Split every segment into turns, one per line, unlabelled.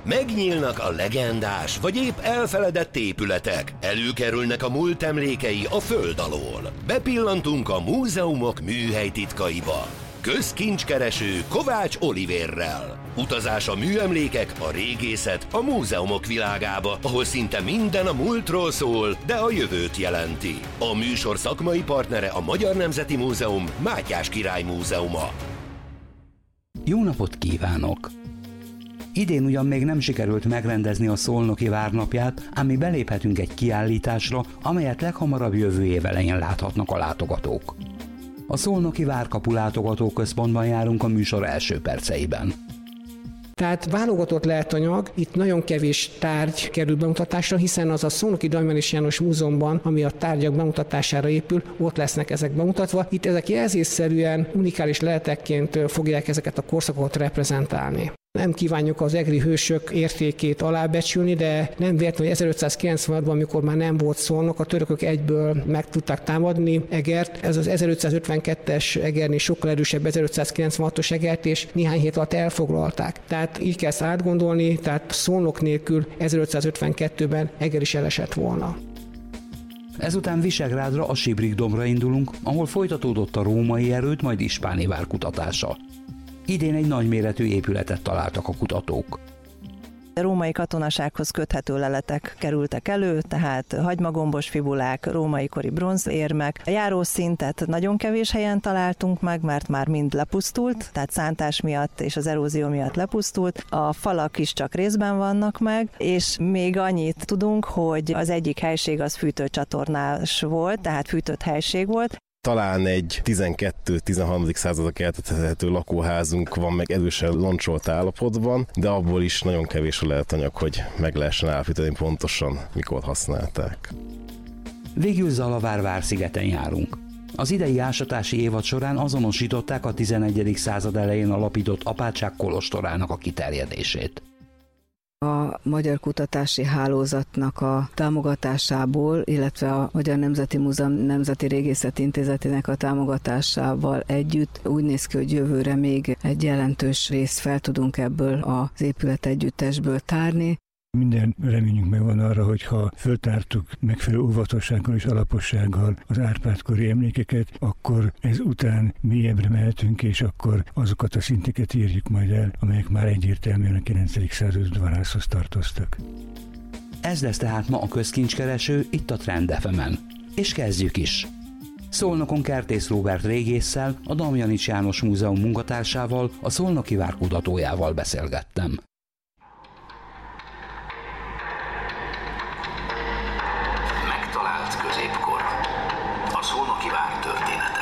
Megnyílnak a legendás, vagy épp elfeledett épületek. Előkerülnek a múlt emlékei a föld alól. Bepillantunk a múzeumok műhely titkaiba. Közkincskereső Kovács Olivérrel. Utazás a műemlékek, a régészet, a múzeumok világába, ahol szinte minden a múltról szól, de a jövőt jelenti. A műsor szakmai partnere a Magyar Nemzeti Múzeum, Mátyás Király Múzeuma.
Jó napot kívánok! Idén ugyan még nem sikerült megrendezni a Szolnoki Várnapját, ám mi beléphetünk egy kiállításra, amelyet leghamarabb jövő év elején láthatnak a látogatók. A Szolnoki Várkapu Látogatóközpontban járunk a műsor első perceiben.
Tehát válogatott leletanyag, itt nagyon kevés tárgy kerül bemutatásra, hiszen az a Szolnoki Damjanich János Múzeumban, ami a tárgyak bemutatására épül, ott lesznek ezek bemutatva. Itt ezek jelzésszerűen, unikális leletekként fogják ezeket a korszakokat reprezentálni. Nem kívánjuk az egri hősök értékét alábecsülni, de nem véletlenül, hogy 1596-ban, amikor már nem volt Szolnok, a törökök egyből meg tudták támadni Egert. Ez az 1552-es Egernél sokkal erősebb 1596-os Egert, és néhány hét alatt elfoglalták. Tehát így kell ezt átgondolni, tehát Szolnok nélkül 1552-ben Eger is elesett volna.
Ezután Visegrádra, a Sibrik-dombra indulunk, ahol folytatódott a római erőd, majd ispáni vár kutatása. Idén egy nagyméretű épületet találtak a kutatók.
A római katonasághoz köthető leletek kerültek elő, tehát hagymagombos fibulák, római kori bronzérmek. A járószintet nagyon kevés helyen találtunk meg, mert már mind lepusztult, tehát szántás miatt és az erózió miatt lepusztult. A falak is csak részben vannak meg, és még annyit tudunk, hogy az egyik helység az fűtőcsatornás volt, tehát fűtött helység volt.
Talán egy 12-13. századra keltethető lakóházunk van meg erősen loncsolt állapotban, de abból is nagyon kevés a leletanyag, hogy meg lehessen állapítani pontosan, mikor használták.
Végül Zalavár várszigeten járunk. Az idei ásatási évad során azonosították a 11. század elején alapított apátság kolostorának a kiterjedését.
A Magyar Kutatási Hálózatnak a támogatásából, illetve a Magyar Nemzeti Múzeum Nemzeti Régészeti Intézetének a támogatásával együtt úgy néz ki, hogy jövőre még egy jelentős részt fel tudunk ebből az épületegyüttesből tárni.
Minden reményünk megvan arra, hogy ha föltártuk megfelelő óvatossággal és alapossággal az Árpád-kori emlékeket, akkor ezután mélyebbre mehetünk, és akkor azokat a szinteket írjuk majd el, amelyek már egyértelműen a 9. század udvarászhoz tartoztak.
Ez lesz tehát ma a közkincskereső itt a Trend FM-en. És kezdjük is! Szolnokon Kertész Róbert régésszel, a Damjanich János Múzeum munkatársával, a Szolnoki Vár kutatójával beszélgettem.
Középkor. A Szolnoki Vár története.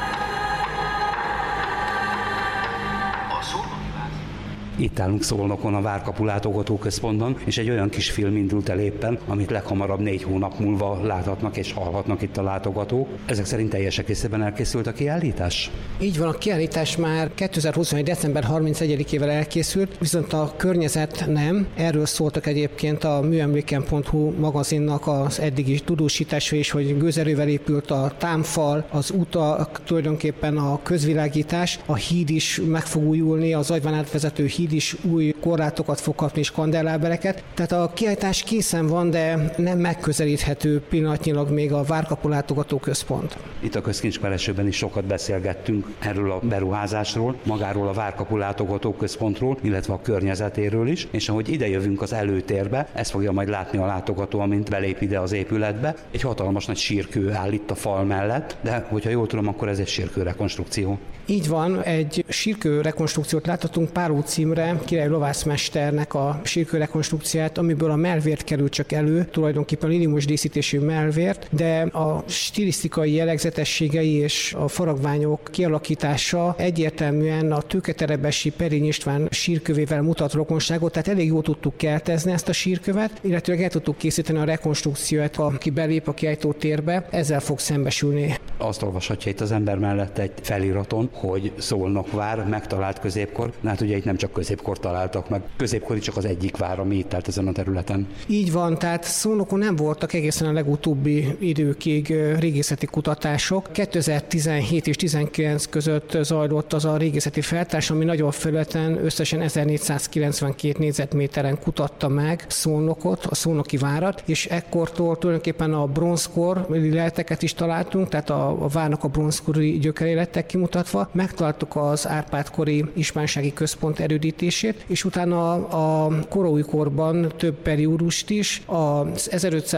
Itt állunk Szolnokon a Várkapu Látogatóközpontban, és egy olyan kis film indult el éppen, amit leghamarabb 4 hónap múlva láthatnak és hallhatnak itt a látogatók. Ezek szerint teljes egészében elkészült a kiállítás?
Így van, a kiállítás már 2021. december 31-ével elkészült, viszont a környezet nem. Erről szóltak egyébként a műemléken.hu magazinnak az eddigi tudósítása is, hogy gőzerővel épült a támfal, az utak, tulajdonképpen a közvilágítás, a híd is meg fog újulni, az Agyván átvezető híd is új korlátokat fog kapni és kandellábereket. Tehát a kiállítás készen van, de nem megközelíthető pillanatnyilag még a Várkapu Látogatóközpont.
Itt a közkincskeresőben is sokat beszélgettünk erről a beruházásról, magáról a Várkapu Látogatóközpontról, illetve a környezetéről is, és ahogy idejövünk az előtérbe, ezt fogja majd látni a látogató, amint belép ide az épületbe. Egy hatalmas nagy sírkő áll itt a fal mellett, de hogyha jól tudom, akkor ez egy sírkő rekonstrukció.
Így van, egy sírkő rekonstrukciót láthatunk Páró címre, Király lovászmesternek a sírkő rekonstrukcióját, amiből a mellvért került csak elő, tulajdonképpen lilimos díszítésű mellvért, de a stilisztikai jellegzetességei és a faragványok kialakítása egyértelműen a Tőketerebesi Perényi István sírkövével mutat rokonságot, tehát elég jól tudtuk keltezni ezt a sírkövet, illetve el tudtuk készíteni a rekonstrukciót, aki belép a kiállítótérbe, ezzel fog szembesülni.
Azt olvashatja itt az ember mellett egy feliraton, hogy Szolnok vár, megtalált középkor, hát ugye itt nem csak középkor középkor találtak meg. Középkori csak az egyik vár, ami itt állt ezen a területen.
Így van, tehát Szolnokon nem voltak egészen a legutóbbi időkig régészeti kutatások. 2017 és 2019 között zajlott az a régészeti feltárás, ami nagyobb felületen összesen 1492 négyzetméteren kutatta meg Szolnokot, a szolnoki várat, és ekkortól tulajdonképpen a bronzkori leleteket is találtunk, tehát a várnak a bronzkori gyökerei lettek kimutatva. Megtaláltuk az Árpád-kori ispánsági központ erődítését, és utána a koroújkorban több periódust is. Az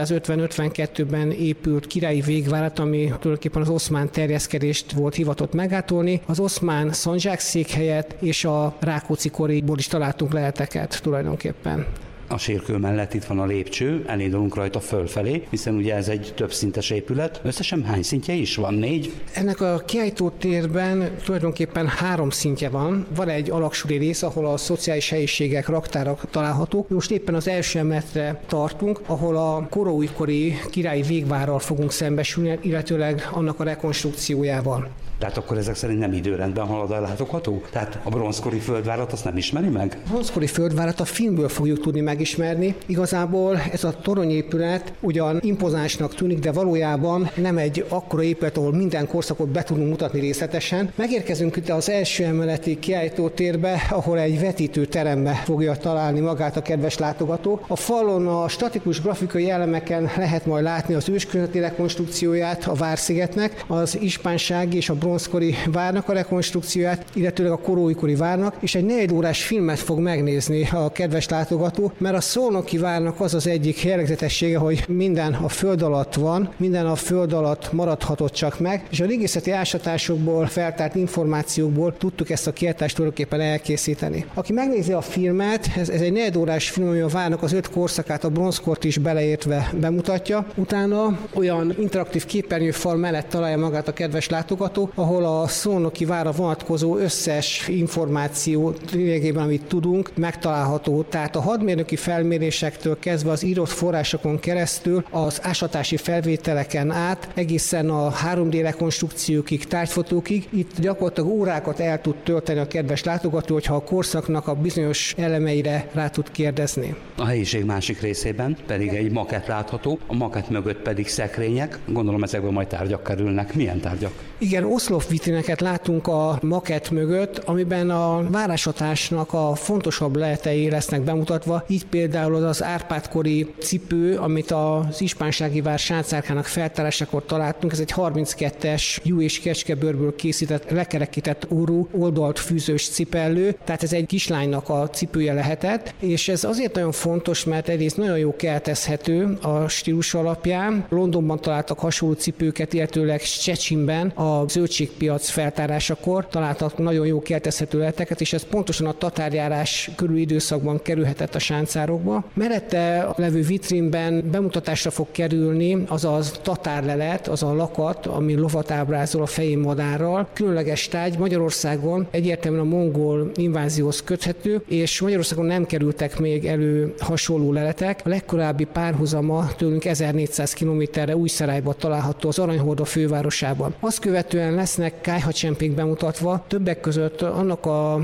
1550-52-ben épült királyi végvárat, ami tulajdonképpen az oszmán terjeszkedést volt hivatott megátolni, az oszmán szandzsák székhelyet és a Rákóczi-koriból is találtunk leleteket tulajdonképpen.
A sírkő mellett itt van a lépcső, elindulunk rajta fölfelé, hiszen ugye ez egy többszintes épület. Összesen hány szintje is van? 4?
Ennek a kiállítótérben tulajdonképpen 3 szintje van. Van egy alaksúlyi rész, ahol a szociális helyiségek, raktárak találhatók. Most éppen az első emeletre tartunk, ahol a koroújkori királyi végvárral fogunk szembesülni, illetőleg annak a rekonstrukciójával.
Tehát akkor ezek szerint nem időrendben halad a látogató? Tehát a bronzkori földvárat azt nem ismeri meg?
A bronzkori földvárat a filmből fogjuk tudni megismerni. Igazából ez a toronyépület ugyan impozánsnak tűnik, de valójában nem egy akkora épület, ahol minden korszakot be tudunk mutatni részletesen. Megérkezünk itt az első emeleti kiállítótérbe, ahol egy vetítő terembe fogja találni magát a kedves látogató. A falon a statikus grafikai elemeken lehet majd látni az őskörnyezeti rekonstrukcióját a Várszigetnek, az ispánsági és a bronzkori várnak a rekonstrukcióját, illetőleg a koroújkori várnak, és egy 4 órás filmet fog megnézni a kedves látogató, mert a szolnoki várnak az az egyik jellegzetessége, hogy minden a föld alatt van, minden a föld alatt maradhatott csak meg, és a régészeti ásatásokból, feltárt információkból tudtuk ezt a kiállítást tulajdonképpen elkészíteni. Aki megnézi a filmet, ez egy 4 órás film, ami a várnak az 5 korszakát, a bronzkort is beleértve bemutatja, utána olyan interaktív képernyőfal mellett találja magát a kedves látogató, ahol a szolnoki várra vonatkozó összes információ lényegében, amit tudunk, megtalálható. Tehát a hadmérnöki felmérésektől kezdve az írott forrásokon keresztül, az ásatási felvételeken át, egészen a 3D rekonstrukciókig, tárgyfotókig, itt gyakorlatilag órákat el tud tölteni a kedves látogató, hogyha a korszaknak a bizonyos elemeire rá tud kérdezni.
A helyiség másik részében pedig egy makett látható, a makett mögött pedig szekrények, gondolom ezekből majd tárgyak kerülnek. Milyen tárgyak?
Igen, oszlopvitrineket látunk a makett mögött, amiben a várásatásnak a fontosabb leletei lesznek bemutatva, így például az Árpád-kori cipő, amit az ispánsági vár sáncárkának feltárásakor találtunk, ez egy 32-es jú és kecskebőrből készített, lekerekített órú, oldalt fűzős cipellő, tehát ez egy kislánynak a cipője lehetett, és ez azért nagyon fontos, mert egyrészt nagyon jó keltezhető a stílus alapján. Londonban találtak hasonló cipőket, illetőleg Szczecinben a zöldségpiac feltárásakor találtak nagyon jó keltezhető leleteket, és ez pontosan a tatárjárás körül időszakban kerülhetett a sáncárokba. Mellette a levő vitrínben bemutatásra fog kerülni az a tatárlelet, az a lakat, ami lovat ábrázol a fején madárral. Különleges tárgy, Magyarországon egyértelműen a mongol invázióhoz köthető, és Magyarországon nem kerültek még elő hasonló leletek. A legkorábbi párhuzama tőlünk 1400 kilométerre Újszerájban található, az Aranyhorda fővárosában. Azt követően lesznek kályhacsempék bemutatva, többek között annak a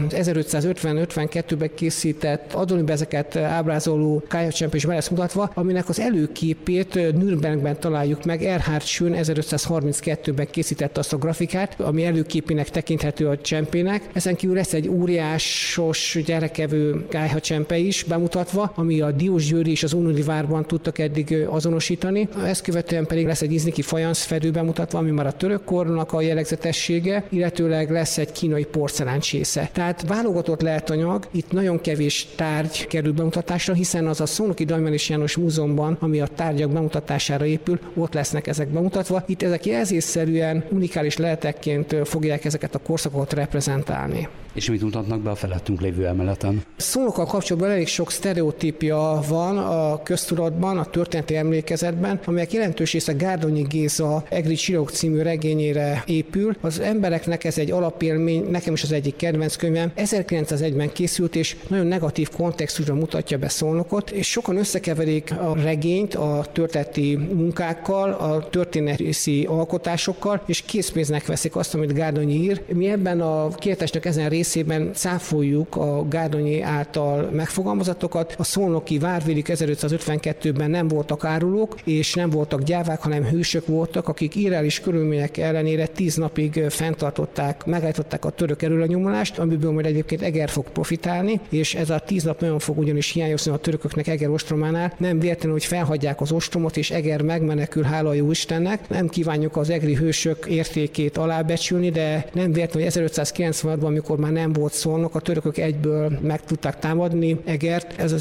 1550-52-ben készített adonibezeket ábrázoló kályhacsempé is be lesz mutatva, aminek az előképét Nürnbergben találjuk meg. Erhard Schön 1532-ben készítette azt a grafikát, ami előképének tekinthető a csempének. Ezen kívül lesz egy óriásos gyerekevő kályhacsempe is bemutatva, ami a Diósgyőri és az Unodi várban tudtak eddig azonosítani. Ezt követően pedig lesz egy izniki fajanszfedő bemutatva, ami már a török kornak a jellegzetessége, illetőleg lesz egy kínai porceláncsésze. Tehát válogatott leletanyag, itt nagyon kevés tárgy kerül bemutatásra, hiszen az a Szolnoki Dajmanics János Múzeumban, ami a tárgyak bemutatására épül, ott lesznek ezek bemutatva. Itt ezek jelzésszerűen unikális leletekként fogják ezeket a korszakokat reprezentálni.
És mit mutatnak be a felettünk lévő emeleten?
Szolnokkal kapcsolatban elég sok sztereotípia van a köztudatban, a történeti emlékezetben, amelyek jelentős része Gárdonyi Géza Egri Csillagok című regényére épül. Az embereknek ez egy alapélmény, nekem is az egyik kedvenc könyvem. 1901-ben készült, és nagyon negatív kontextusban mutatja be Szolnokot, és sokan összekeverik a regényt a történeti munkákkal, a történeti alkotásokkal, és készpénznek veszik azt, amit Gárdonyi ír. Mi ebben a kiállításnak ezen részében cáfoljuk a Gárdonyi által megfogalmazatokat. A szolnoki várvédik 1552-ben nem voltak árulók, és nem voltak gyávák, hanem hősök voltak, akik irreális körülmények ellenére 10 napig fenntartották, megállították a török erőlenyomulást, amiből majd egyébként Eger fog profitálni, és ez a 10 nap nagyon fog ugyanis hiányozni a törököknek Eger ostrománál. Nem véletlenül, hogy felhagyják az ostromot, és Eger megmenekül, hála jó Istennek. Nem kívánjuk az egri hősök értékét alábecsülni, de nem véletlenül, hogy 1596-ban, amikor már nem volt Szolnok, a törökök egyből meg tudták támadni Egert. Ez az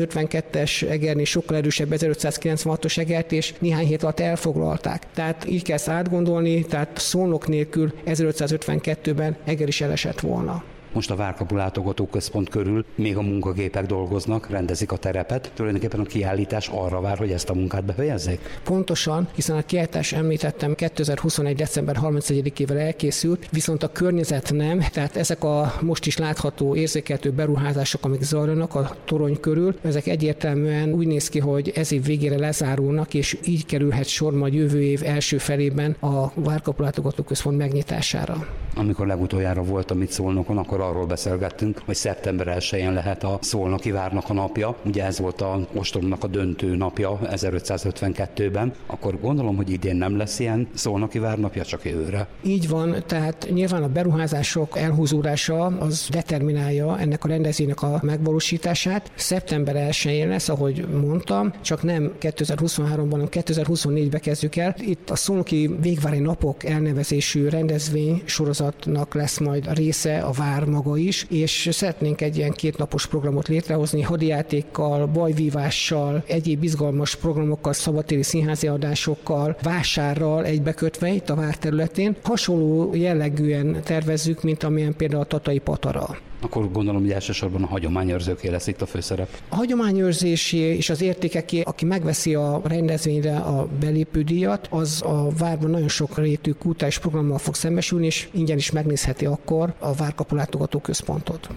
1552-es Egernél sokkal erősebb 1596-os Egert, és néhány hét alatt elfoglalták. Tehát így kell ezt átgondolni, tehát Szolnok nélkül 1552-ben Eger is elesett volna.
Most a Várkapu látogatóközpont körül még a munkagépek dolgoznak, rendezik a terepet. Tulajdonképpen a kiállítás arra vár, hogy ezt a munkát befejezzék?
Pontosan, hiszen a kiállítás, említettem, 2021. december 31-ével elkészült, viszont a környezet nem, tehát ezek a most is látható, érzékelhető beruházások, amik zajlanak a torony körül, ezek egyértelműen úgy néz ki, hogy ez év végére lezárulnak, és így kerülhet sor majd jövő év első felében a Várkapu látogatóközpont megnyitására.
Amikor legutoljára voltam itt Szolnokon, akkor arról beszélgettünk, hogy szeptember 1-én lehet a Szolnoki várnak a napja. Ugye ez volt a ostromnak a döntő napja 1552-ben. Akkor gondolom, hogy idén nem lesz ilyen Szolnoki várnapja, csak jövőre.
Így van, tehát nyilván a beruházások elhúzódása az determinálja ennek a rendezvénynek a megvalósítását. Szeptember 1-én lesz, ahogy mondtam, csak nem 2023-ban, hanem 2024-ben kezdjük el. Itt a Szolnoki Végvári Napok elnevezésű rendezvény sorozatnak lesz majd a része a vár maga is, és szeretnénk egy ilyen 2 napos programot létrehozni, hadijátékkal, bajvívással, egyéb izgalmas programokkal, szabadtéri színházi adásokkal, vásárral egybekötve itt a vár területén. Hasonló jellegűen tervezzük, mint amilyen például a Tatai Patara.
Akkor gondolom, hogy elsősorban a hagyományőrzőké lesz itt a főszerep.
A hagyományőrzésé és az értékeké, aki megveszi a rendezvényre a belépődíjat, az a várban nagyon sok rétű kulturális programmal fog szembesülni, és ingyen is megnézheti akkor a Várkapu látogatóközpontot.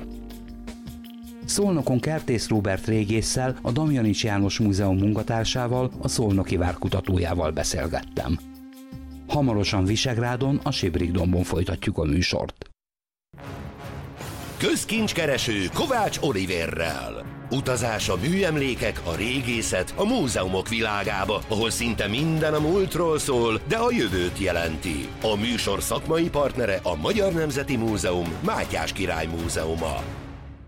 Szolnokon Kertész Róbert régésszel, a Damjanics János Múzeum munkatársával, a szolnoki vár kutatójával beszélgettem. Hamarosan Visegrádon, a Sibrik-dombon folytatjuk a műsort.
Közkincskereső Kovács Oliverrel. Utazás a műemlékek, a régészet, a múzeumok világába, ahol szinte minden a múltról szól, de a jövőt jelenti. A műsor szakmai partnere a Magyar Nemzeti Múzeum, Mátyás Király Múzeuma.